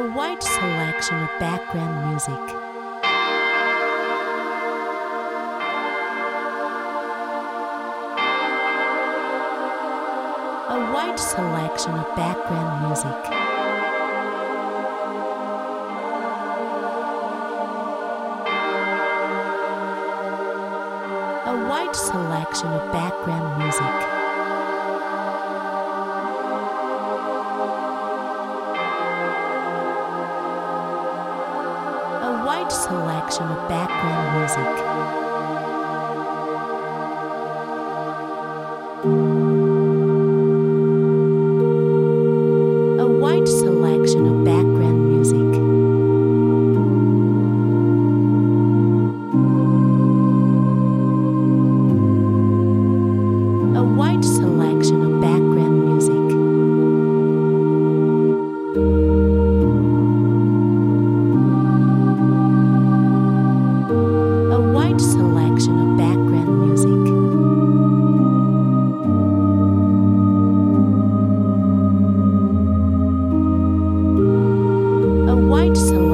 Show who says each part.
Speaker 1: wide selection of background music. A wide selection of background music. A wide selection of background music. A wide selection of background music. A wide selection of background music. A wide selection of background music. A wide selection of background music. A wide selection